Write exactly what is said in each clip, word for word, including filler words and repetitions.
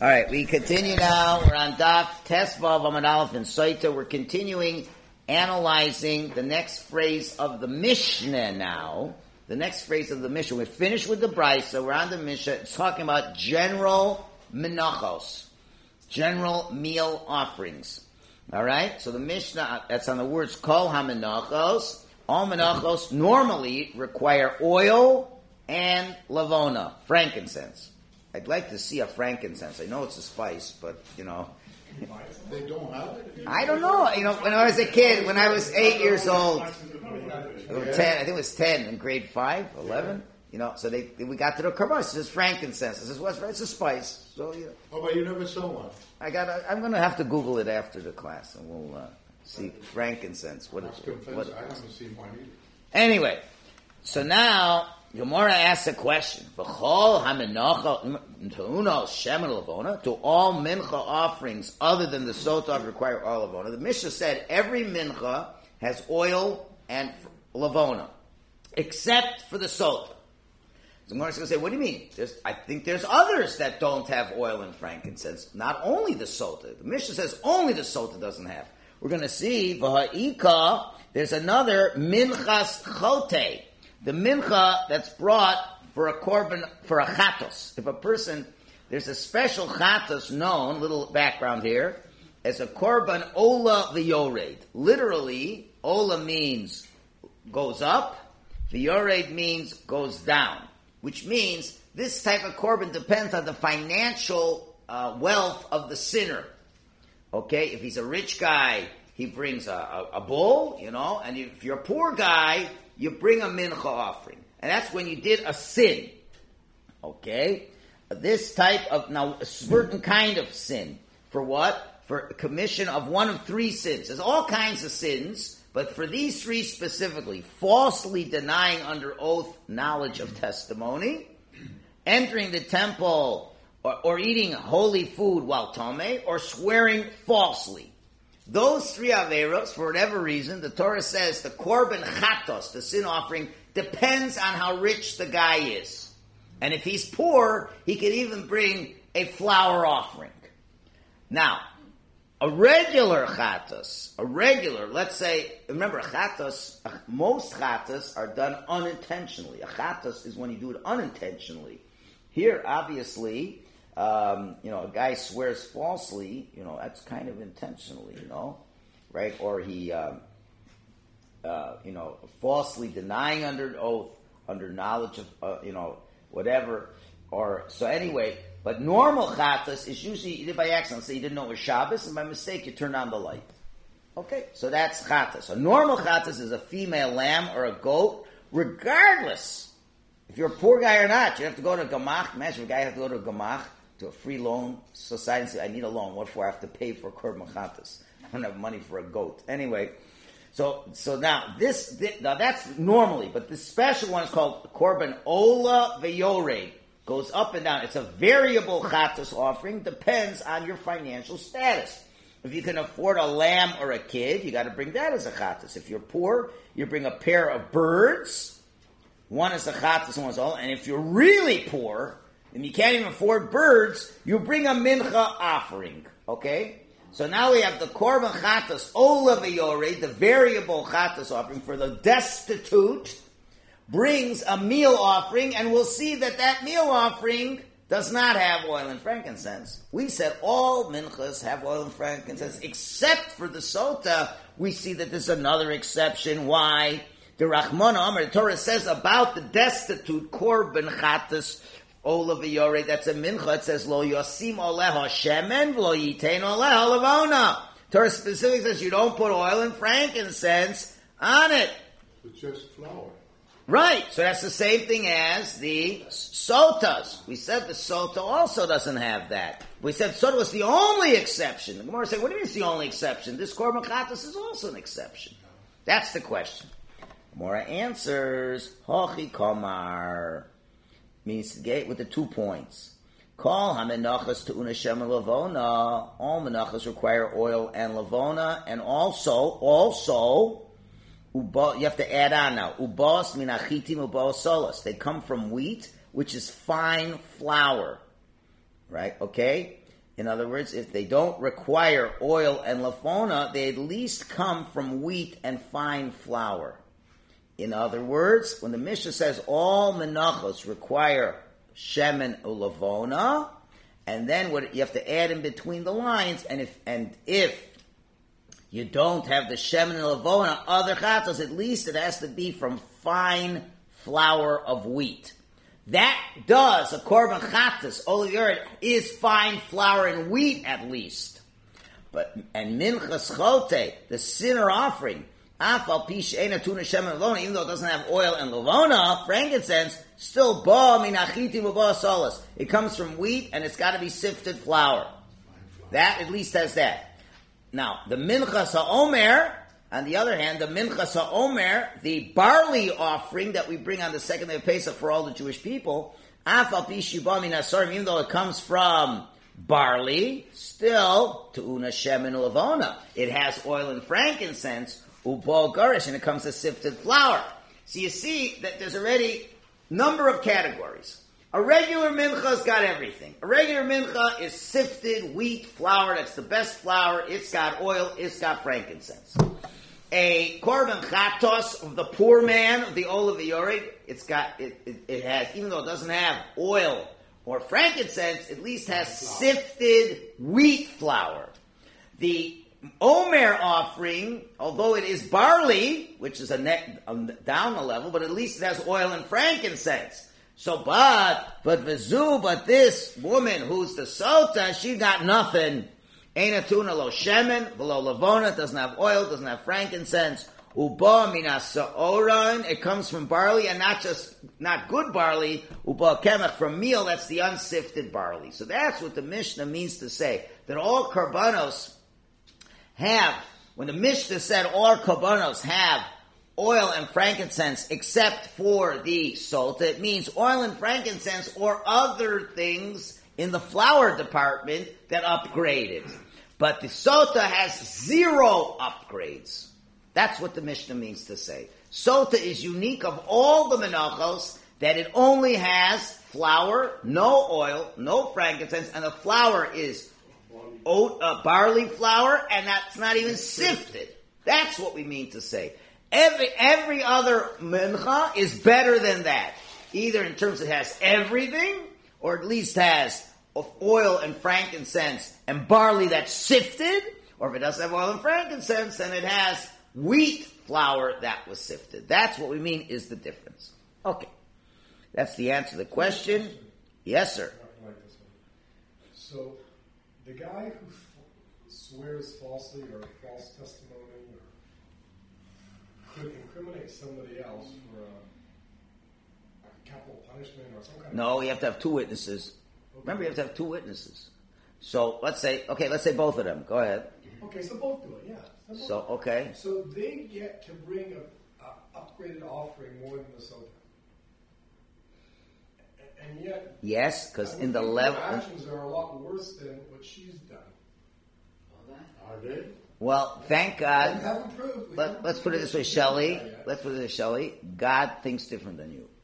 All right, we continue now. We're on Daf Tesvav Amud Aleph and Saita. We're continuing analyzing the next phrase of the Mishnah now. The next phrase of the Mishnah. We're finished with the Brisa. We're on the Mishnah. It's talking about general menachos, general meal offerings. All right? So the Mishnah, that's on the words kol ha-menachos. All menachos normally require oil and lavona, frankincense. I'd like to see a frankincense. I know it's a spice, but, you know. They don't have it? I don't know. You know, when I was a kid, when I was eight years old, or ten, I think it was ten, in grade five, eleven, you know, so they we got to the Korban. It says frankincense. It says, what's It's a spice. So, you know. Oh, but you never saw one? I got. I'm going to have to Google it after the class, and we'll uh, see frankincense. What is it? What I haven't seen one either. Anyway, so now Gemara asks a question. To all mincha offerings other than the sotah require oil lavona. The Mishnah said every mincha has oil and lavona, except for the sotah. So Gemara is going to say, what do you mean? There's, I think there's others that don't have oil and frankincense. Not only the sotah. The Mishnah says only the sotah doesn't have. We're going to see, v'ha'ika, there's another minchas chote. The mincha that's brought for a korban, for a chatos. If a person, there's a special chatos known, little background here, as a korban ola v'yored. Literally, ola means goes up, v'yored means goes down. Which means this type of korban depends on the financial uh, wealth of the sinner. Okay, if he's a rich guy, he brings a, a, a bull, you know, and if you're a poor guy, you bring a mincha offering. And that's when you did a sin. Okay? This type of, now, a certain kind of sin. For what? For commission of one of three sins. There's all kinds of sins, but for these three specifically, falsely denying under oath knowledge of testimony, entering the temple, or, or eating holy food while tameh, or swearing falsely. Those three averos, for whatever reason, the Torah says the korban chatos, the sin offering, depends on how rich the guy is. And if he's poor, he could even bring a flour offering. Now, a regular chatos, a regular, let's say, remember, chatos, most chatos are done unintentionally. A chatos is when you do it unintentionally. Here, obviously, Um, you know, a guy swears falsely, you know, that's kind of intentionally, you know, right? Or he, um, uh, you know, falsely denying under oath, under knowledge of, uh, you know, whatever. Or, so anyway, but normal chatas is usually, you did by accident, say you didn't know it was Shabbos, and by mistake you turned on the light. Okay, so that's chatas. A normal chatas is a female lamb or a goat, regardless if you're a poor guy or not. You have to go to Gamach. Imagine a guy has to go to Gamach, to a free loan society, and say, I need a loan. What for? I have to pay for korban chatas. I don't have money for a goat. Anyway, so so now this, this now that's normally, but this special one is called korban ola v'yored. Goes up and down. It's a variable chatas offering. Depends on your financial status. If you can afford a lamb or a kid, you got to bring that as a chatas. If you're poor, you bring a pair of birds. One is a chatas and one's all. And if you're really poor, and you can't even afford birds, you bring a mincha offering. Okay? So now we have the korban chatas, ola v'yored, the variable chatas offering for the destitute, brings a meal offering, and we'll see that that meal offering does not have oil and frankincense. We said all minchas have oil and frankincense, except for the sotah. We see that there's another exception. Why? The Rachmana Amar, the Torah says about the destitute korban chatas, ola v'yored, that's a mincha. It says, lo yosim oleha shemen, lo yitein oleha lavona. Torah specifically says you don't put oil and frankincense on it. It's just flour. Right. So that's the same thing as the sotas. We said the sota also doesn't have that. We said sota was the only exception. The Gemara said, what do you mean it's the only exception? This korban chatas is also an exception. That's the question. Gemara answers, hochi komar. Means with the two points. Kol hamenachas to unashem lavona. All menachas require oil and lavona, and also, also, uba, you have to add on now. Ubas minachitim ubas solas. They come from wheat, which is fine flour, right? Okay. In other words, if they don't require oil and lafona, they at least come from wheat and fine flour. In other words, when the Mishnah says all menachos require shemen ulavona, and then what you have to add in between the lines, and if and if you don't have the shemen and lavona, other chatos, at least it has to be from fine flour of wheat. That does, a korban chatas, olive oil, is fine flour and wheat at least. But, and minchas chote, the sinner offering, afal pish ena tuna shemen lavona, even though it doesn't have oil and lavona, frankincense, still ba minachiti ba solas. It comes from wheat and it's got to be sifted flour. That at least has that. Now, the minchas ha'omer, on the other hand, the minchas ha'omer, the barley offering that we bring on the second day of Pesach for all the Jewish people, afal pishuba minasarim, even though it comes from barley, still tu'una shemen ulavona. It has oil and frankincense, ubal garish, and it comes to sifted flour. So you see that there's already number of categories. A regular mincha's got everything. A regular mincha is sifted wheat flour. That's the best flour. It's got oil. It's got frankincense. A korban chatos of the poor man of the olive yored, it's got it, it. It has, even though it doesn't have oil or frankincense, at least has sifted wheat flour. The Omer offering, although it is barley, which is a neck um, down a level, but at least it has oil and frankincense. So, but, but Vizu, but this woman who's the sota, she got nothing. Ain't a tuna lo shemen, below lavona, doesn't have oil, doesn't have frankincense. Uba minas sa'oran, it comes from barley, and not just, not good barley, uba kemach, from meal, that's the unsifted barley. So that's what the Mishnah means to say, that all karbanos have, when the Mishnah said all karbanos have oil and frankincense except for the sota, it means oil and frankincense or other things in the flour department that upgrade it. But the sota has zero upgrades. That's what the Mishnah means to say. Sota is unique of all the menachos that it only has flour, no oil, no frankincense, and the flour is oat, uh, barley flour, and that's not even sifted. That's what we mean to say. Every every other mincha is better than that. Either in terms it has everything, or at least has of oil and frankincense and barley that's sifted, or if it doesn't have oil and frankincense, then it has wheat flour that was sifted. That's what we mean is the difference. Okay. That's the answer to the question. Yes, sir. So, the guy who f- swears falsely or false testimony or could incriminate somebody else for a, a capital punishment or some kind of... No, you have to have two witnesses. Okay. Remember, you have to have two witnesses. So, let's say, okay, let's say both of them. Go ahead. Okay, so both do it, yeah. So, so okay. So they get to bring a, a upgraded offering more than the sota. And yet... Yes, because in the level... Her actions are a lot worse than what she's done. Are they? Well, thank God. We haven't proved. We Let, haven't let's put it this way, Shelley. Let's put it this way, Shelley. God thinks different than you.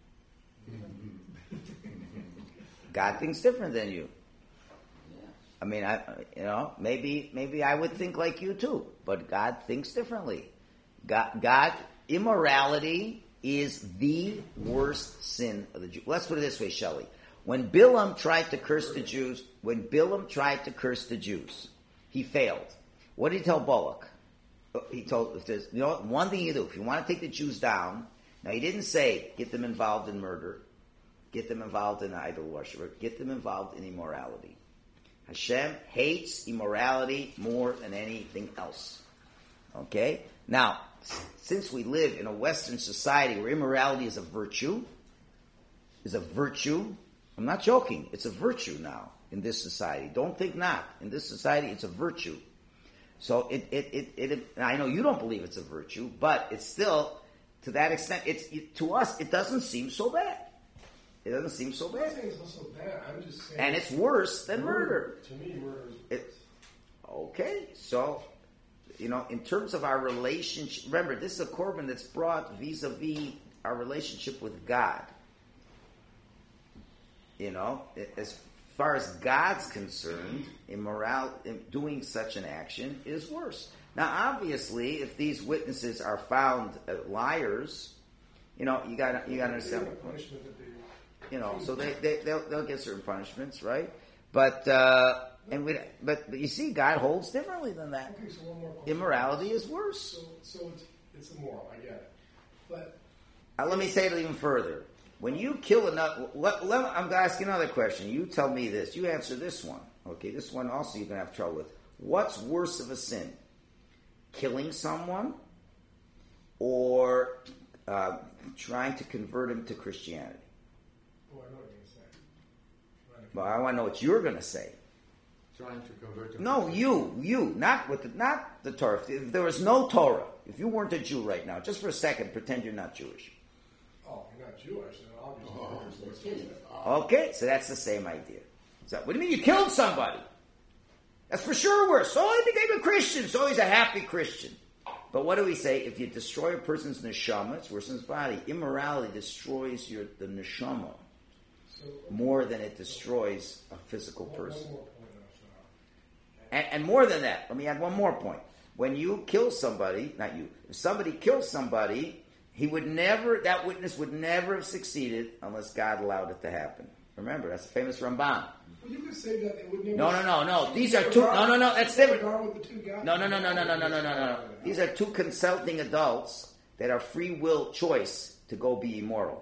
God thinks different than you. I mean, I, you know, maybe, maybe I would think like you too, but God thinks differently. God, God, immorality is the worst sin of the Jew. Let's put it this way, Shelley. When Bilam tried to curse the Jews, when Bilam tried to curse the Jews, he failed. What did he tell Balak? He told, if there's, you know, one thing you do, if you want to take the Jews down, now he didn't say, get them involved in murder, get them involved in idol worship, get them involved in immorality. Hashem hates immorality more than anything else. Okay? Now, since we live in a Western society where immorality is a virtue, is a virtue, I'm not joking, it's a virtue now in this society. Don't think not. In this society, it's a virtue. So it, it, it, it, it I know you don't believe it's a virtue, but it's still, to that extent, it's it, to us, it doesn't seem so bad. It doesn't seem so bad. I'm saying it's not so bad. I'm just saying... And it's worse than murder. To me, murder is worse. It, okay, so, you know, in terms of our relationship, remember, this is a korban that's brought vis-a-vis our relationship with God. You know, as far as God's concerned, immoral, doing such an action is worse. Now, obviously, if these witnesses are found uh, liars, you know, you got you got to understand. Punishment that they, You know, so they they they'll, they'll get certain punishments, right? But uh, and we but, but you see, God holds differently than that. Okay, so one more question. Immorality is worse. So, so it's, it's immoral, I get it. But Uh, let me say it even further. When you kill another, let, let, I'm going to ask you another question. You tell me this. You answer this one. Okay, this one also you're going to have trouble with. What's worse of a sin? Killing someone or uh, trying to convert him to Christianity? oh, I know what you're going to say. Trying to- Well, I want to know what you're going to say. Trying to convert to No, you, you, not with the, not the Torah. If there was no Torah, if you weren't a Jew right now, just for a second, pretend you're not Jewish. Oh, you're not Jewish, then obviously Oh, there's that's no it. sin. Okay, so that's the same idea. So, what do you mean you killed somebody? That's for sure worse. So he became a Christian, so he's a happy Christian. But what do we say? If you destroy a person's neshama, it's worse than his body. Immorality destroys your the neshama So, more than it destroys a physical one, person. one more point, and I'll shut up. And, and more than that, let me add one more point. When you kill somebody, not you, if somebody kills somebody, he would never, that witness would never have succeeded unless God allowed it to happen. Remember, that's a famous Ramban. Well, you could say that it would never. No, no, no, no. These are two. No, no, no. That's different. With the two guys. No, no, no, no, no, no, no, no, no, no. These are two consulting adults that are free will choice to go be immoral.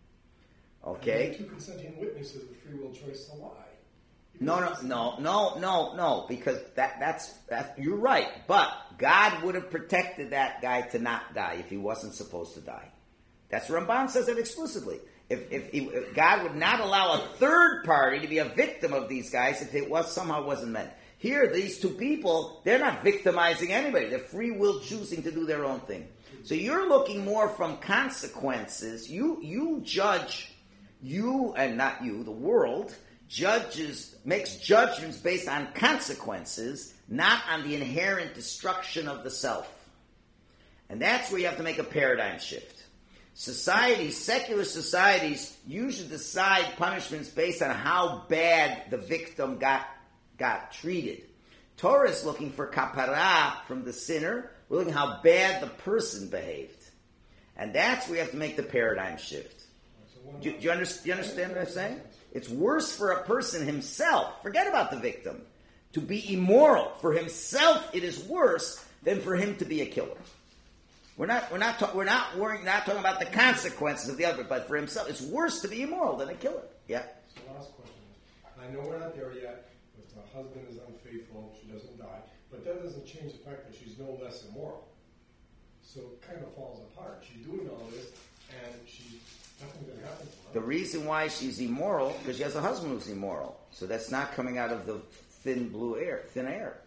Okay? Two consenting witnesses with free will choice to lie. No, no, no, no, no, no. Because that that's that. You're right. But God would have protected that guy to not die if he wasn't supposed to die. That's Ramban says it explicitly. If, if, he, if God would not allow a third party to be a victim of these guys if it was somehow wasn't meant. Here, these two people, they're not victimizing anybody. They're free will choosing to do their own thing. So you're looking more from consequences. You you judge, you and not you, the world judges makes judgments based on consequences, not on the inherent destruction of the self. And that's where you have to make a paradigm shift. Societies, secular societies, usually decide punishments based on how bad the victim got got treated. Torah is looking for kapara from the sinner. We're looking how bad the person behaved. And that's where you have to make the paradigm shift. Do, do, you, under, do you understand what I'm saying? It's worse for a person himself. Forget about the victim. To be immoral. For himself, it is worse than for him to be a killer. We're not, we're not, ta- we're not worrying, not talking about the consequences of the other, but for himself, it's worse to be immoral than a killer. Yeah. So last question is, I know we're not there yet. If the husband is unfaithful, she doesn't die, but that doesn't change the fact that she's no less immoral. So it kind of falls apart. She's doing all this, and she nothing that happens to her. The reason why she's immoral because she has a husband who's immoral. So that's not coming out of the thin blue air, thin air.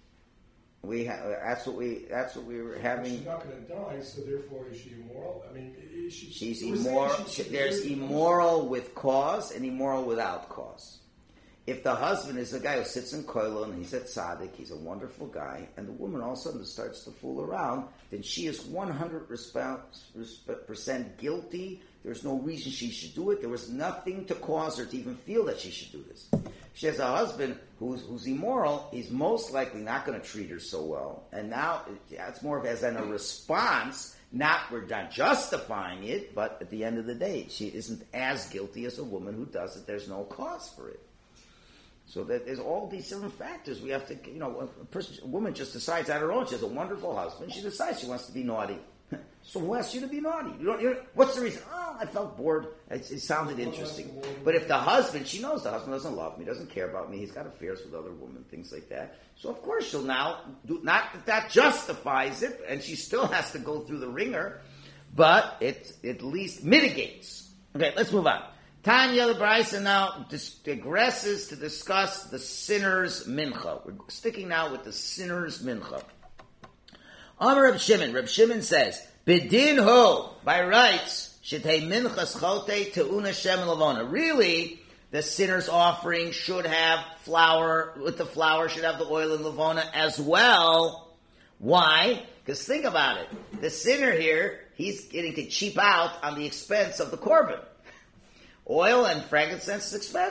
We ha- that's what we that's what we were having. She's not going to die, so therefore is she immoral? I mean, is she, She's we're saying immoral. she- she There's deserves- immoral with cause and immoral without cause. If the husband is a guy who sits in koilon and he's at tzaddik, he's a wonderful guy, and the woman all of a sudden starts to fool around, then she is one hundred percent guilty. There's no reason she should do it. There was nothing to cause her to even feel that she should do this. If she has a husband who's, who's immoral, he's most likely not going to treat her so well. And now it's more of as in a response. Not we're not justifying it, but at the end of the day, she isn't as guilty as a woman who does it. There's no cause for it. So that there's all these different factors. We have to, you know, a, person, a woman just decides on her own. She has a wonderful husband. She decides she wants to be naughty. So who asked you to be naughty? You don't. You don't what's the reason? Oh, I felt bored. It, it sounded interesting. But if the husband, she knows the husband doesn't love me, doesn't care about me. He's got affairs with other women, things like that. So of course she'll now do. Not that that justifies it, and she still has to go through the ringer, but it at least mitigates. Okay, let's move on. Tanya the Brisa now digresses to discuss the sinner's mincha. We're sticking now with the sinner's mincha. Amar Reb Shimon. Reb Shimon says, "Bidin ho by rights shetei minchas chote teuna shem lavona." Really, the sinner's offering should have flour. With the flour, should have the oil and lavona as well. Why? Because think about it. The sinner here, he's getting to cheap out on the expense of the korban. Oil and frankincense is expensive.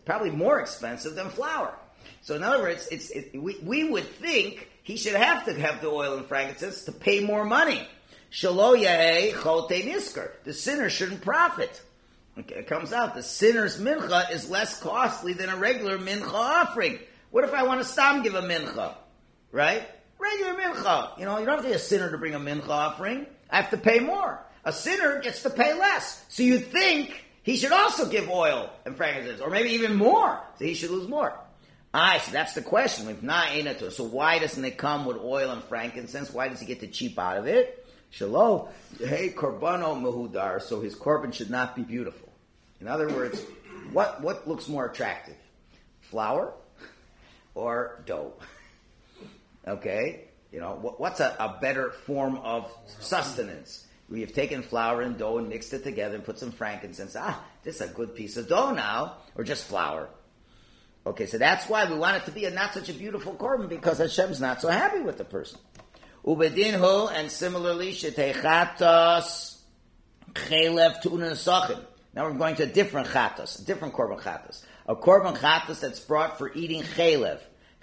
probably more expensive than flour. So in other words, it's it, we, we would think he should have to have the oil and frankincense to pay more money. Shelo yehei chote nisker. The sinner shouldn't profit. Okay, it comes out the sinner's mincha is less costly than a regular mincha offering. What if I want to stam give a mincha? Right? Regular mincha. You know, you don't have to be a sinner to bring a mincha offering. I have to pay more. A sinner gets to pay less. So you'd think he should also give oil and frankincense, or maybe even more. So he should lose more. Ah, so that's the question. So why doesn't it come with oil and frankincense? Why does he get to cheap out of it? Shalom, hey korbano mehudar. So his korban should not be beautiful. In other words, what what looks more attractive, flour or dough? Okay, you know what, what's a, a better form of sustenance? We have taken flour and dough and mixed it together and put some frankincense. Ah, this is a good piece of dough now, or just flour. Okay, so that's why we want it to be a not such a beautiful korban, because Hashem's not so happy with the person. Ubedinhu, and similarly, shetechatos chelev tu'unan sachim. Now we're going to a different chatos, a different korban chatos. A korban chatos that's brought for eating chelev.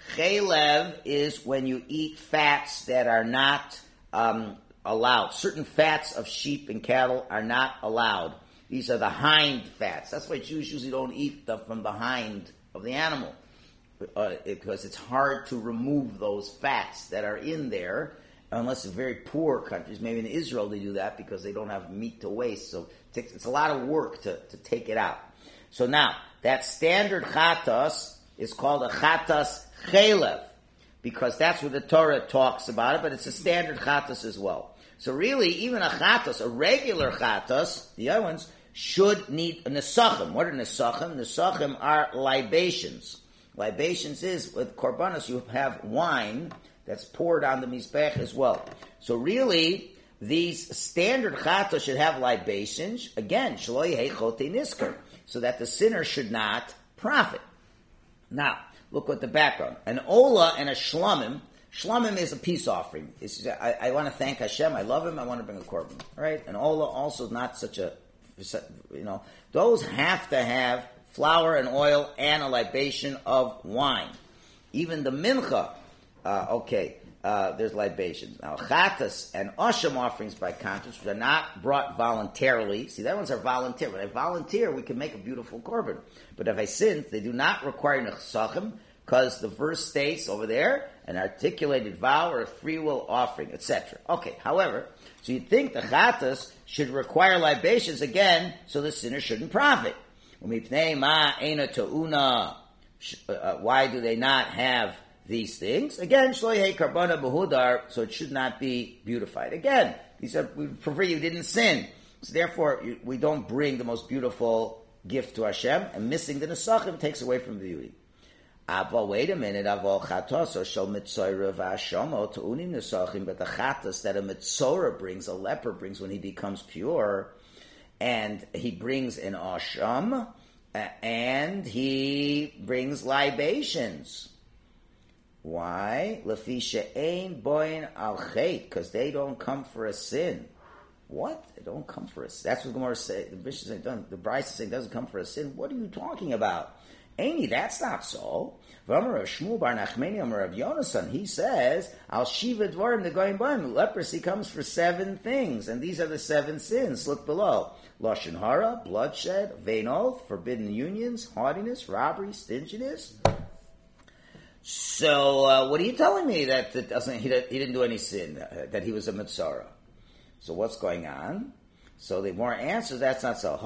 Chelev is when you eat fats that are not um, allowed. Certain fats of sheep and cattle are not allowed. These are the hind fats. That's why Jews usually don't eat the, from behind of the animal, uh, because it's hard to remove those fats that are in there, unless in very poor countries. Maybe in Israel they do that because they don't have meat to waste, so it takes, it's a lot of work to, to take it out. So now, that standard chatas is called a chatas chelev, because that's what the Torah talks about it, but it's a standard chatas as well. So really, even a chatas, a regular chatas, the other ones, should need a nesachim. What are nesachim? Nesachim are libations. Libations is, with korbanos, you have wine that's poured on the mizbech as well. So really, these standard chatos should have libations, again, shelo yehei chote nisker, so that the sinner should not profit. Now, look at the background. An ola and a shlomim. Shlomim is a peace offering. It's, I, I want to thank Hashem, I love him, I want to bring a korban. Right? An ola also not such a, you know, those have to have flour and oil and a libation of wine. Even the mincha, uh, okay, uh, there's libations. Now, chatas and asham offerings, by contrast, which are not brought voluntarily. See, that ones are volunteer. When I volunteer, we can make a beautiful korban. But if I sin, they do not require nesachim, because the verse states over there, an articulated vow or a free will offering, et cetera. Okay, however, so you'd think the chatas should require libations again, so the sinner shouldn't profit. Why do they not have these things? Again, shloyei karbana behudar, so it should not be beautified. Again, he said, we prefer you didn't sin. So therefore, we don't bring the most beautiful gift to Hashem, and missing the nesachim takes away from the beauty. Aval, wait a minute, aval chatos, or shal mitzorah v'ashomo tu'unim nesachim, but the chatos that a mitzorah brings, a leper brings when he becomes pure, and he brings an asham, and he brings libations. Why? Lefi she'ein boin al chet, because they don't come for a sin. What? They don't come for a sin. That's what the Gemara says. The Bishop saying, the Bryce is saying, doesn't come for a sin. What are you talking about? Aini, that's not so. V'amar Shmuel bar Nachmani Amar Rav Yonasan, he says, Al shiva dvarim negoyim b'im. Leprosy comes for seven things, and these are the seven sins. Look below. Lashon hara, bloodshed, vain oath, forbidden unions, haughtiness, robbery, stinginess. So, uh, what are you telling me that, that doesn't he, he didn't do any sin, uh, that he was a mitzvah? So what's going on? So the more answers, that's not so.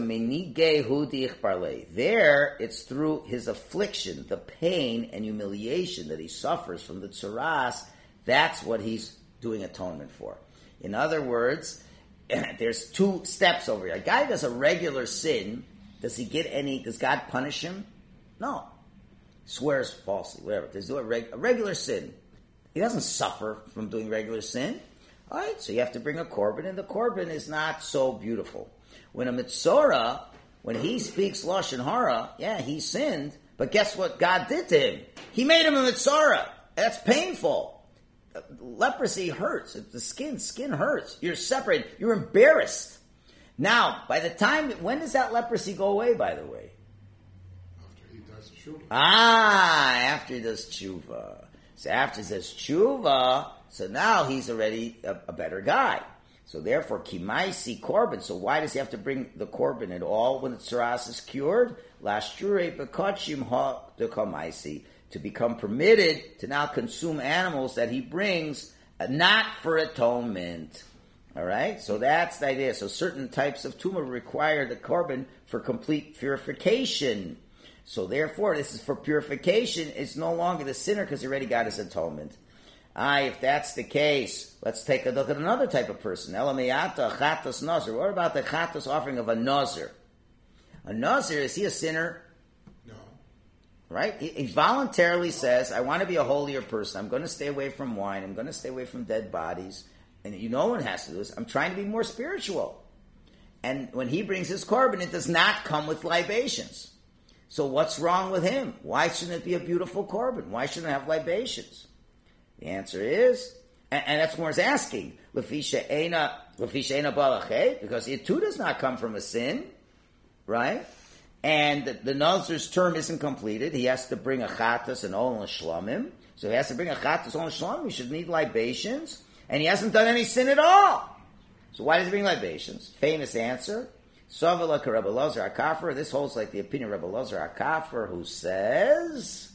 There, it's through his affliction, the pain and humiliation that he suffers from the tzaras. That's what he's doing atonement for. In other words, there's two steps over here. A guy does a regular sin. Does he get any? Does God punish him? No. Swears falsely, whatever. Does he do a, reg, a regular sin? He doesn't suffer from doing regular sin. All right, so you have to bring a korban, and the korban is not so beautiful. When a mitzorah, when he speaks lashon hara, yeah, he sinned, but guess what God did to him? He made him a mitzorah. That's painful. Leprosy hurts. The skin, skin hurts. You're separated. You're embarrassed. Now, by the time, when does that leprosy go away, by the way? After he tshuva. Ah, after he does tshuva. So after he says tshuva, so now he's already a, a better guy. So therefore, kimaisi korban. So why does he have to bring the korban at all when the tsaras is cured? Lashture bekachim ha de kamaisi. To become permitted to now consume animals that he brings, uh, not for atonement. All right? So that's the idea. So certain types of tumah require the korban for complete purification. So therefore, this is for purification. It's no longer the sinner because he already got his atonement. Ah, if that's the case, let's take a look at another type of person. Elamiyata, chatas nazir. What about the chatas offering of a nazir? A nazir, is he a sinner? No. Right? He, he voluntarily says, I want to be a holier person. I'm going to stay away from wine. I'm going to stay away from dead bodies. And you know what has to do this. I'm trying to be more spiritual. And when he brings his korban, it does not come with libations. So what's wrong with him? Why shouldn't it be a beautiful korban? Why shouldn't it have libations? The answer is, and, and that's what he's asking, Lefisha Eina, Lefisha Eina Balachet, because it too does not come from a sin, right? And the, the Nazir's term isn't completed. He has to bring a chatas and ol and shlamim. So if he has to bring a chatas, ol and shlamim, he should need libations. And he hasn't done any sin at all. So why does he bring libations? Famous answer, Savala ka Rebbe Lazar HaKafir. This holds like the opinion of Rebbe Lazar HaKafir, who says,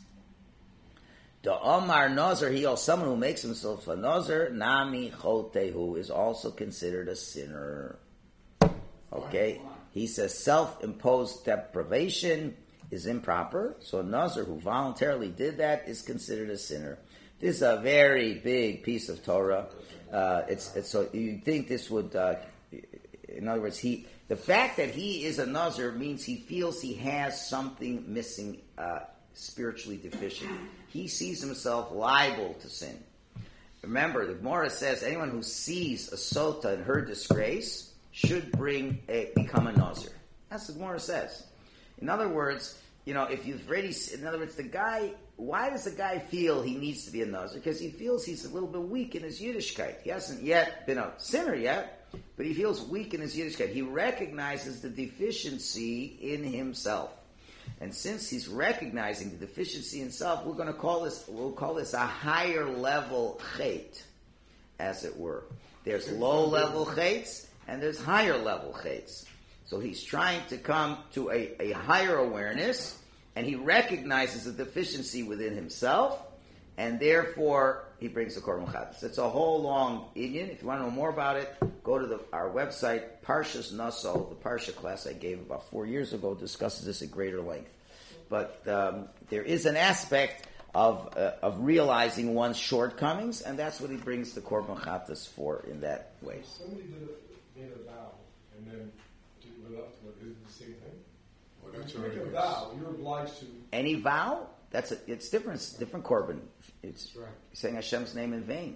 the Omar Nazir, he or someone who makes himself a Nazir, Nami Chotehu, is also considered a sinner. Okay? He says self-imposed deprivation is improper, so a Nazir who voluntarily did that is considered a sinner. This is a very big piece of Torah. Uh, it's, it's so you think this would, uh, in other words, he the fact that he is a Nazir means he feels he has something missing, uh, spiritually deficient. He sees himself liable to sin. Remember, the Gemara says anyone who sees a sota in her disgrace should bring a, become a Nazir. That's what the Gemara says. In other words, you know, if you've already, in other words, the guy, why does the guy feel he needs to be a Nazir? Because he feels he's a little bit weak in his Yiddishkeit. He hasn't yet been a sinner yet, but he feels weak in his Yiddishkeit. He recognizes the deficiency in himself. And since he's recognizing the deficiency in himself, we're going to call this, we'll call this a higher level chait, as it were. There's low level chaits, and there's higher level chaits. So he's trying to come to a, a higher awareness, and he recognizes the deficiency within himself, and therefore he brings the korban chatas. It's a whole long inyan. If you want to know more about it, go to the, our website, Parshas Naso. The Parsha class I gave about four years ago discusses this at greater length. But um, there is an aspect of uh, of realizing one's shortcomings, and that's what he brings the korban chatas for in that way. If somebody did a, made a vow and then didn't live up to it, is it the same thing? Well, that's If you already make a is. vow, you're obliged to. Any vow? That's a, it's different. It's different korban. It's That's right. saying Hashem's name in vain.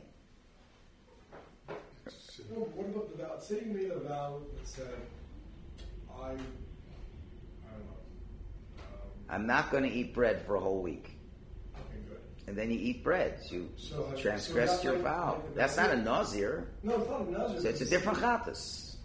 It's, uh, No, what about the vow? Say you made a vow that said, I, I don't know. Um, I'm not going to eat bread for a whole week. okay, good. And then you eat bread. You So, uh, transgressed so your that's vow. like- like That's the not a Nazir. nazir. No, it's not a Nazir. So it's a different chatas.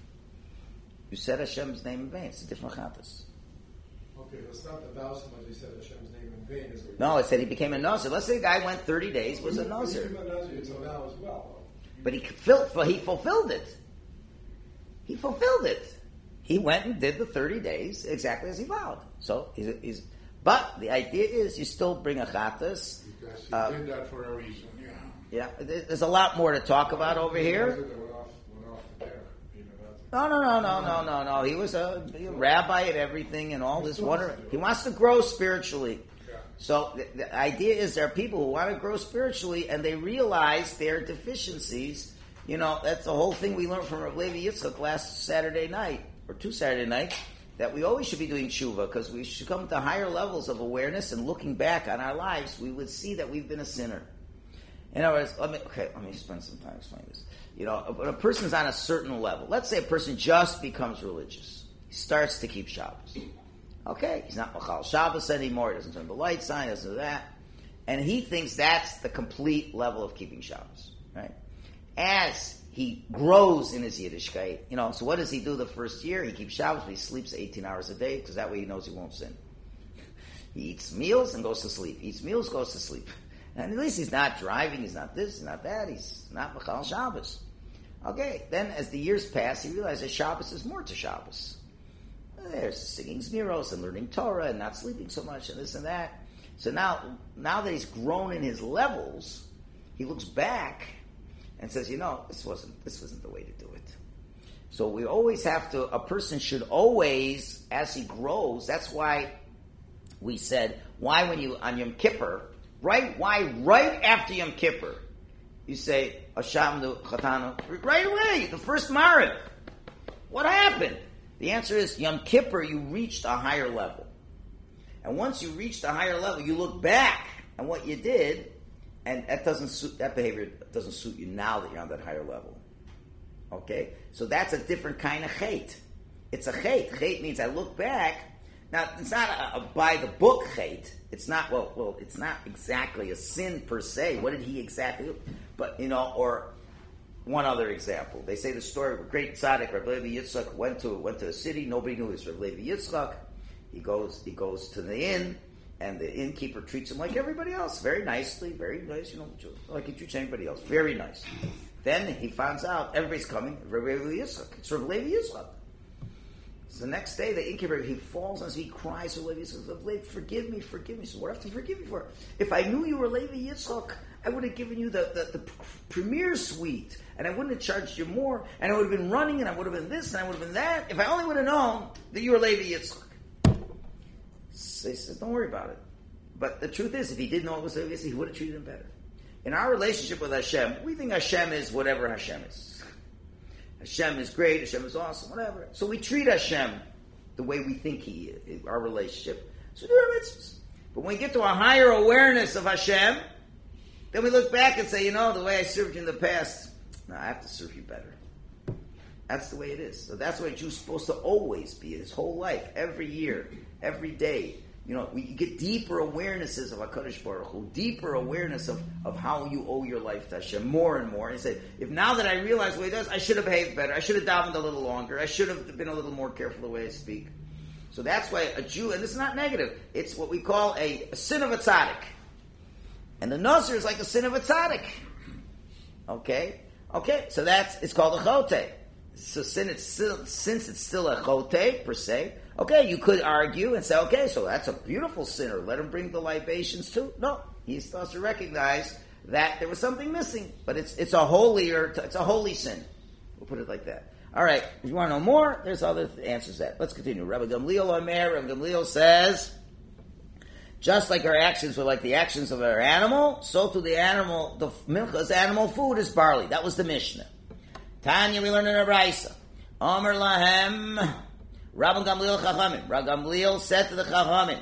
You said Hashem's name in vain. It's a different chatas. Okay, that's not the vow so much he said Hashem's name in vain. Is it? No, it said he became a nazir. Let's say the guy went thirty days, was a When you nazir. become a Nazir, it's a vow as well. But he, fil- he fulfilled it. He fulfilled it. He went and did the thirty days exactly as he vowed. So he's, he's but the idea is you still bring a chatas. because he Uh, did that for a reason, yeah. Yeah, there- there's a lot more to talk about over here. Nazir that went off, went off the bear, being a Nazir. No, no, no, no, no, no, no. He was a, a rabbi at everything and all this wonder. He wants to grow spiritually. Yeah. So the, the idea is there are people who want to grow spiritually and they realize their deficiencies. You know, that's the whole thing we learned from Rav Levi Yitzchak last Saturday night, or two Saturday nights, that we always should be doing tshuva because we should come to higher levels of awareness, and looking back on our lives, we would see that we've been a sinner. In other words, let me, okay, let me spend some time explaining this. You know, when a person's on a certain level, let's say a person just becomes religious. He starts to keep Shabbos. Okay, he's not Machal Shabbos anymore, he doesn't turn the lights on, he doesn't do that. And he thinks that's the complete level of keeping Shabbos, right? As he grows in his Yiddishkeit, you know, so what does he do the first year? He keeps Shabbos, but he sleeps eighteen hours a day, because that way he knows he won't sin. He eats meals and goes to sleep. Eats meals, goes to sleep. And at least he's not driving, he's not this, he's not that, he's not Mechal Shabbos. Okay, then as the years pass, he realizes Shabbos is more to Shabbos. There's singing Zmiros and learning Torah and not sleeping so much and this and that. So now, now that he's grown in his levels, he looks back and says, you know, this wasn't, this wasn't the way to do it. So we always have to, a person should always, as he grows, that's why we said, why when you, on Yom Kippur, right, why right after Yom Kippur, you say, Ashamnu Chatanu, right away, the first Mariv. What happened? The answer is, Yom Kippur, you reached a higher level. And once you reached a higher level, you look back at what you did, and that doesn't suit, that behavior doesn't suit you now that you're on that higher level. Okay? So that's a different kind of chait. It's a chait. Chait means I look back. Now, it's not a, a by-the-book chait. It's not, well, well, it's not exactly a sin per se. What did he exactly do? But, you know, or one other example. They say the story of a great tzaddik, Rabbi Levi Yitzchak, went to, went to a city. Nobody knew it was Rabbi Levi Yitzchak. He goes, he goes to the inn, and the innkeeper treats him like everybody else, very nicely, very nice, you know, like he treats anybody else, very nice. Then he finds out everybody's coming, Rabbi Levi Yitzchak. It's Rabbi Levi Yitzchak. So the next day, the innkeeper, he falls and he cries to Levi. He says, Levi, forgive me, forgive me. So what do I have to forgive you for? If I knew you were Levi Yitzchak, I would have given you the, the, the premier suite, and I wouldn't have charged you more, and I would have been running, and I would have been this, and I would have been that. If I only would have known that you were Levi Yitzchak. So he says, don't worry about it. But the truth is, if he didn't know it was Levi Yitzchak, he would have treated him better. In our relationship with Hashem, we think Hashem is whatever Hashem is. Hashem is great, Hashem is awesome, whatever. So we treat Hashem the way we think He is, our relationship. So do our mitzvahs. But when we get to a higher awareness of Hashem, then we look back and say, you know, the way I served you in the past, no, I have to serve you better. That's the way it is. So that's the way a Jew's supposed to always be, his whole life, every year, every day. You know, we get deeper awarenesses of HaKadosh Baruch Hu, deeper awareness of, of how you owe your life to Hashem, more and more. And he said, if now that I realize what he does, I should have behaved better, I should have davened a little longer, I should have been a little more careful the way I speak. So that's why a Jew, and this is not negative, it's what we call a, a sin of a tzaddik. And the Nazir is like a sin of a tzaddik. Okay? Okay, so that's, it's called a chote. So sin, it's still, since it's still a chote, per se, okay, you could argue and say, okay, so that's a beautiful sinner. Let him bring the libations too. No, he still has to recognize that there was something missing, but it's it's a holier, it's a holy sin. We'll put it like that. All right, if you want to know more, there's other th- answers to that. Let's continue. Rabbi Gamliel Omer, Rabbi Gamliel says, just like our actions were like the actions of our animal, so to the animal, the mincha's animal food is barley. That was the Mishnah. Tanya, we learn in a Brisa. Omer lahem, Rabbi Gamliel Chachamim. Rabbi Gamliel said to the Chachamim,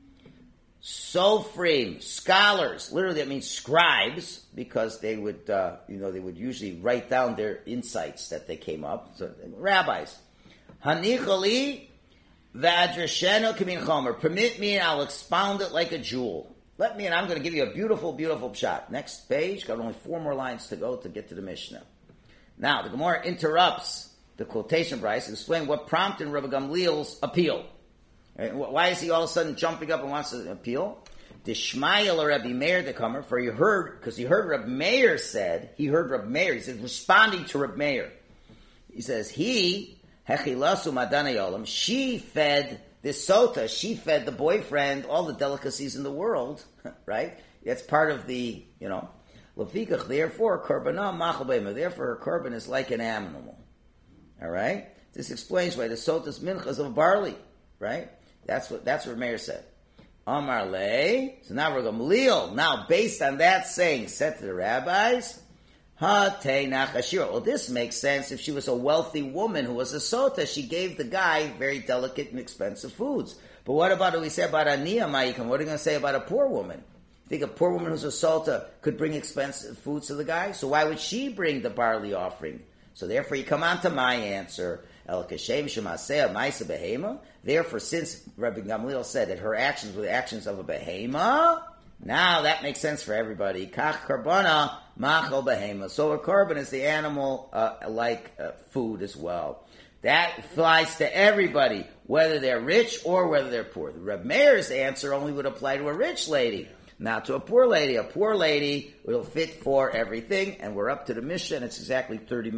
Sofrim, scholars, literally that means scribes, because they would, uh, you know, they would usually write down their insights that they came up. So, rabbis. Hanichali v'adrasheno kamin chomer. Permit me and I'll expound it like a jewel. Let me, and I'm going to give you a beautiful, beautiful pshat. Next page, got only four more lines to go to get to the Mishnah. Now, the Gemara interrupts the quotation price and explain what prompted Rabbi Gamliel's appeal. Why is he all of a sudden jumping up and wants to appeal? The Shmayel or Rabbi Meir the comer, for he heard, because he heard Rabbi Meir said, he heard Rabbi Meir, he said, responding to Rabbi Meir. He says, he, Hechilasu Madana Yolam, she fed this sota, she fed the boyfriend all the delicacies in the world, right? That's part of the, you know, Lefikach, therefore, korbanah machal be'ema, therefore her korban is like an animal. All right? This explains why the sota's minchas of barley, right? That's what that's what Meir said. Amar le. So now we're going Gamliel. Now, based on that saying, said to the rabbis, ha te nachashira. Well, this makes sense. If she was a wealthy woman who was a sota, she gave the guy very delicate and expensive foods. But what about what we say about Aniyah Ma'ikam? What are you going to say about a poor woman? You think a poor woman who's a sota could bring expensive foods to the guy? So why would she bring the barley offering? So therefore, you come on to my answer. El kashem shemaseh ma'isa behema. Therefore, since Rabbi Gamliel said that her actions were the actions of a behema, now that makes sense for everybody. Kach karbana machal behema. So her korban is the animal uh, like uh, food as well. That applies to everybody, whether they're rich or whether they're poor. The Reb Meir's answer only would apply to a rich lady, not to a poor lady. A poor lady will fit for everything, and we're up to the Mishnah, and it's exactly thirty minutes.